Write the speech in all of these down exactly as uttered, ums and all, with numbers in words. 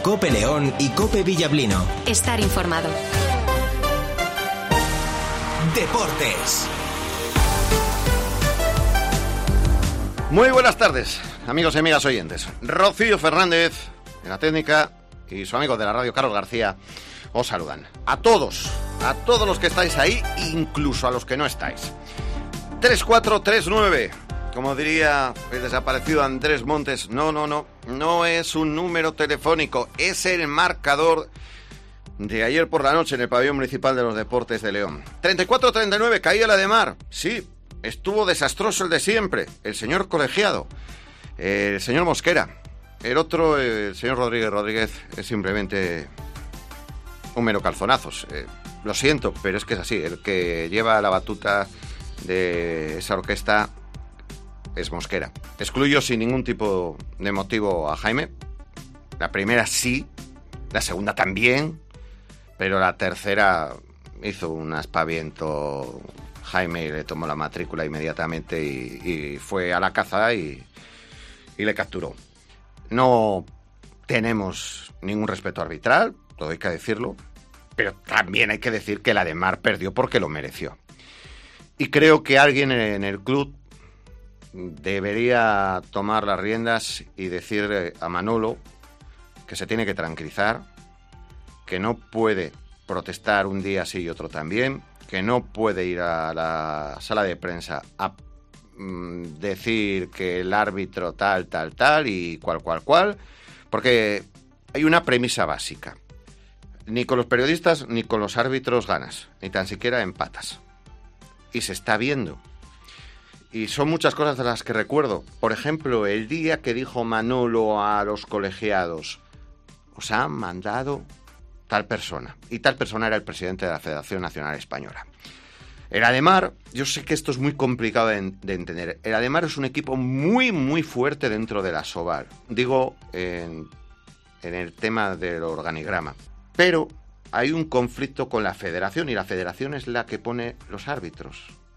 COPE León y COPE Villablino. Estar informado. Deportes. Muy buenas tardes, amigos y amigas oyentes. Rocío Fernández, en la técnica, y su amigo de la radio, Carlos García, os saludan. A todos, a todos los que estáis ahí, incluso a los que no estáis. tres cuatro tres nueve, como diría el desaparecido Andrés Montes. No, no, no, no es un número telefónico, es el marcador de ayer por la noche en el pabellón municipal de los deportes de León. treinta y cuatro treinta y nueve, caía la de Mar, sí. Estuvo desastroso el de siempre, el señor colegiado, el señor Mosquera. El otro, el señor Rodríguez Rodríguez, es simplemente un mero calzonazos. Eh, lo siento, pero es que es así. El que lleva la batuta de esa orquesta es Mosquera. Excluyo sin ningún tipo de motivo a Jaime. La primera sí, la segunda también, pero la tercera hizo un aspaviento. Jaime le tomó la matrícula inmediatamente y, y fue a la caza y, y le capturó. No tenemos ningún respeto arbitral, todo hay que decirlo, pero también hay que decir que la de Mar perdió porque lo mereció. Y creo que alguien en el club debería tomar las riendas y decir a Manolo que se tiene que tranquilizar, que no puede protestar un día sí y otro también, que no puede ir a la sala de prensa a mm, decir que el árbitro tal, tal, tal y cual, cual, cual, porque hay una premisa básica. Ni con los periodistas ni con los árbitros ganas, ni tan siquiera empatas. Y se está viendo. Y son muchas cosas de las que recuerdo. Por ejemplo, el día que dijo Manolo a los colegiados, os han mandado tal persona, y tal persona era el presidente de la Federación Nacional Española. El Ademar, yo sé que esto es muy complicado de, de entender, el Ademar es un equipo muy, muy fuerte dentro de la Asobal, digo, en, en el tema del organigrama, pero hay un conflicto con la Federación, y la Federación es la que pone los árbitros,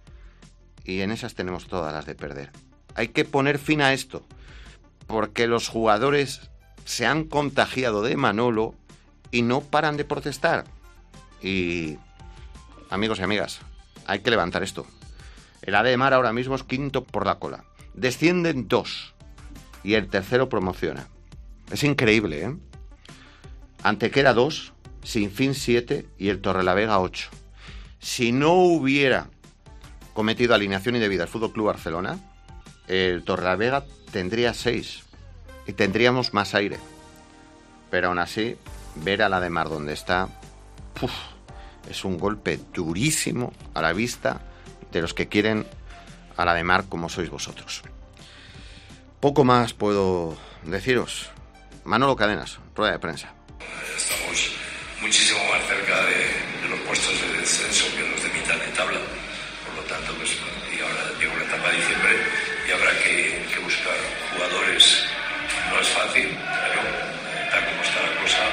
y en esas tenemos todas las de perder. Hay que poner fin a esto, porque los jugadores se han contagiado de Manolo y no paran de protestar. Y, amigos y amigas, hay que levantar esto. El Ademar ahora mismo es quinto por la cola. Descienden dos y el tercero promociona. Es increíble, ¿eh? Antequera dos, Sinfín siete y el Torrelavega ocho. Si no hubiera cometido alineación indebida el Fútbol Club Barcelona, el Torrelavega tendría seis y tendríamos más aire. Pero aún así, ver a la de Mar donde está, uf, es un golpe durísimo a la vista de los que quieren a la de Mar como sois vosotros. Poco más puedo deciros. Manolo Cadenas, rueda de prensa. Estamos muchísimo más cerca de, de los puestos de descenso que los de mitad de tabla. Por lo tanto, pues, y ahora llega la etapa de diciembre y habrá que, que buscar jugadores. No es fácil, pero eh, tal como está la cosa,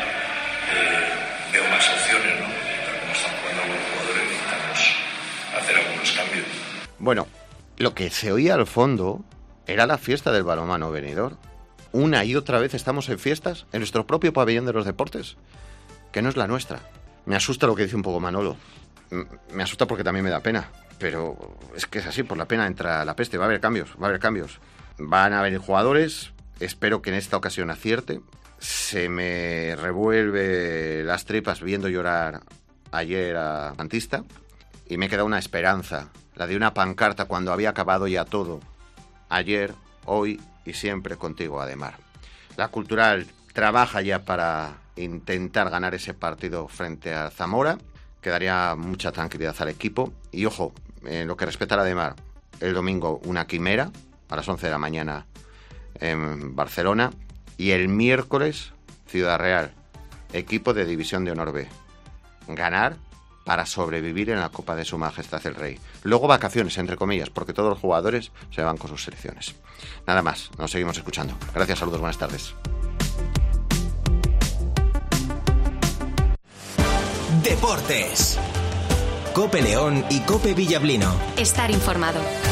Eh, veo más opciones, ¿no? Tal como están jugando algunos jugadores, necesitamos hacer algunos cambios. Bueno, lo que se oía al fondo era la fiesta del balonmano venidor. Una y otra vez estamos en fiestas en nuestro propio pabellón de los deportes, que no es la nuestra. Me asusta lo que dice un poco Manolo. M- me asusta porque también me da pena, pero es que es así, por la pena entra la peste. Va a haber cambios, va a haber cambios. Van a venir jugadores, espero que en esta ocasión acierte. Se me revuelve las tripas viendo llorar ayer a Antista y me queda una esperanza, la de una pancarta cuando había acabado ya todo. Ayer, hoy y siempre contigo, Ademar. La Cultural trabaja ya para intentar ganar ese partido frente a Zamora, que daría mucha tranquilidad al equipo. Y ojo, en lo que respecta a Ademar, el domingo una quimera a las once de la mañana en Barcelona. Y el miércoles, Ciudad Real, equipo de División de Honor B. Ganar para sobrevivir en la Copa de Su Majestad el Rey. Luego vacaciones, entre comillas, porque todos los jugadores se van con sus selecciones. Nada más, nos seguimos escuchando. Gracias, saludos, buenas tardes. Deportes. COPE León y COPE Villablino. Estar informado.